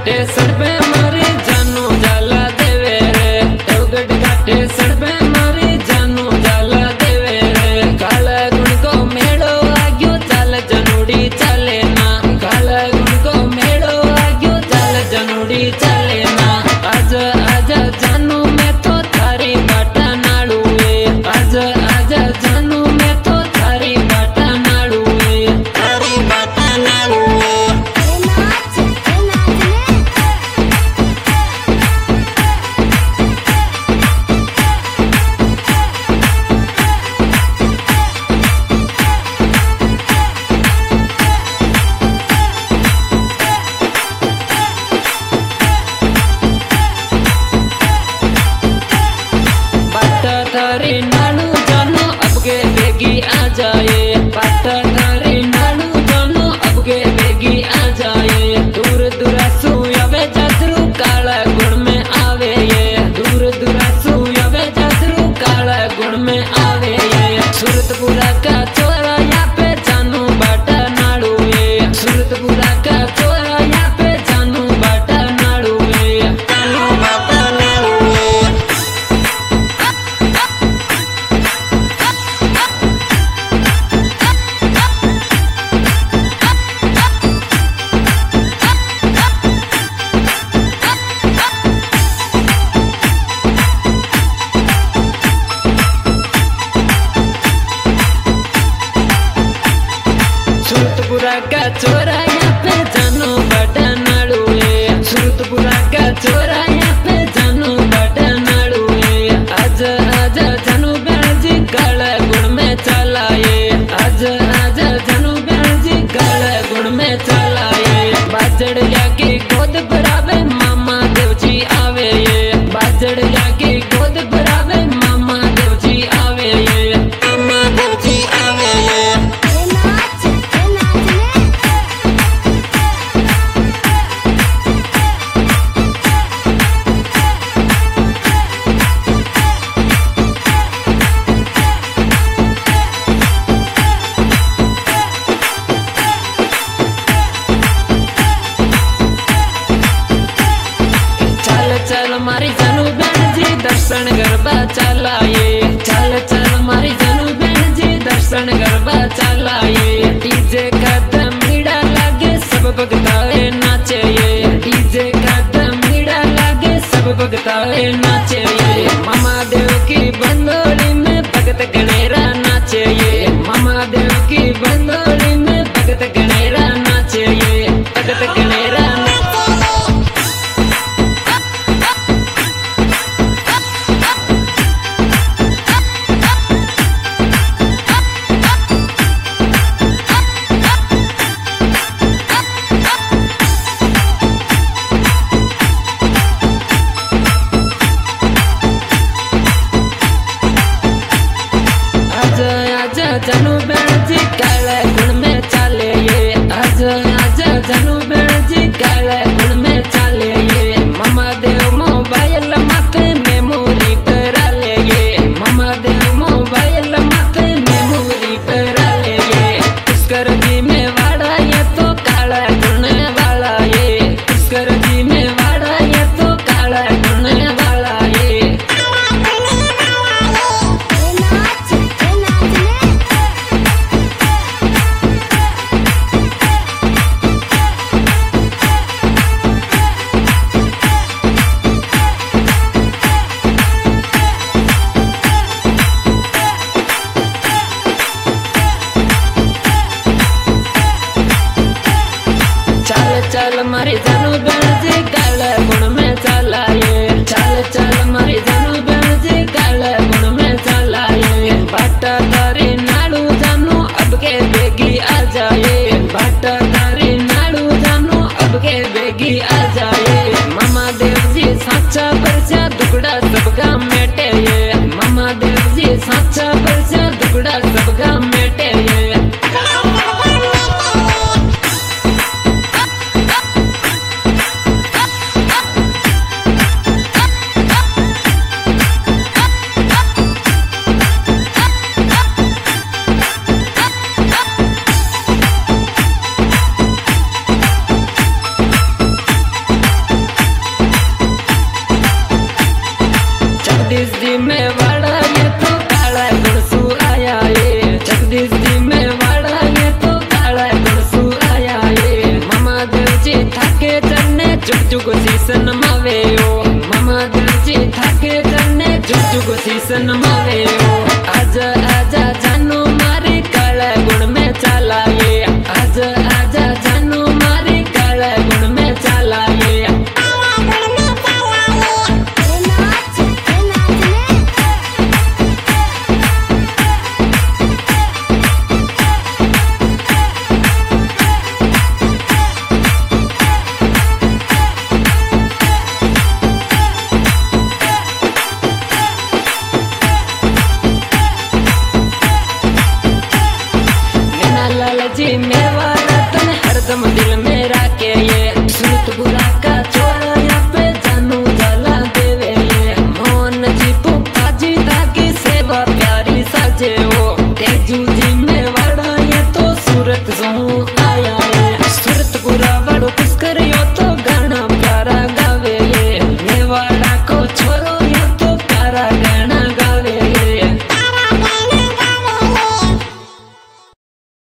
घाटे सड़पे मारी जानू जाला देवे रे। देवगढ़ घाटे सड़पे मारी जानू जाला देवे रे। काला गुण को मेड़ो आग्यो चाल जनूड़ी चाले ना। काला गुण को मेड़ो आग्यो चाल जनूड़ी चाले ना। आज आजा जानू मैं तो थारी बाटा नाड़ू है। आज आजा जानू मैं तो थारी बाटा नाड़ू है। थारी बाटा नाड़ू है। थारी नानू जानो अब के बेगी आ जाए। पाटा थारी नानू जानो अब के बेगी आ जाए। दूर दुरासू आवे जादरू काला गुण में आवे ये। दूर दुरासू आवे जादरू काला गुण में आवे ये। सूरतपुरा का चोरा यहाँ पे जानू बाटा नाड़ू है। सूरतपुरा का चोरा यहाँ पे जानू बाटा नाड़ू है। जानू बाटा नाड़ू है। सूरतपुरा का चोरा यहाँ पे जानू बाटा नाड़ू है। सूरतपुरा का चोरा यहाँ पे जानू बाटा नाड़ू है। आज आजा जानू बहन जी काला गुण में चलाए। आज आजा जानू बहन जी काला गुण में चलाए। बाजड़िया की गोद भरावे मामा देव जी आवे ये। बाजड़िया की गोद भरावे मामा देव जी आवे ये। मामा देव जी आवे ये। चल मारी जानू बहन जी दर्शन गरबा चलाए। चल चल मारी जानू बहन जी दर्शन गरबा चलाए। डीजे का दमीड़ा लागे सब भगताए नाचे ये। डीजे का दमीड़ा लागे सब भगताए नाचे ये। मामा देव की बंदोली में भगत गणेरा नाचे ये। मामा देव की बंदोली में भगत गणेरा नाचे ये। भगत गणेरा जानू बहन जी काला गुण में चाले ये। आज आजा जानू बहन जी काला गुण में चाले ये। मामा देव मोबाइल माथे मेमोरी करा ले ये। मामा देव मोबाइल माथे मेमोरी करा ले ये। पुष्कर जी में वाड़ा ये तो काला गुण वाला ये। पुष्कर जी में वाड़ा ये तो काला गुण वाला ये। चल मारी जानू बहन जी काला गुण में चलाए। चल चल मारी जानू बहन जी काला गुण में चलाए। बाटा तारी नाड़ू जानू अब के बेगी आ जाए। बाटा तारी नाड़ू जानू अब के बेगी आ जाए। मामा देव जी साचा परचा दुगड़ा सबका मेटे ये। मामा देव जी साचा परचा दुगड़ा सबका मेटे ये। स्टेशन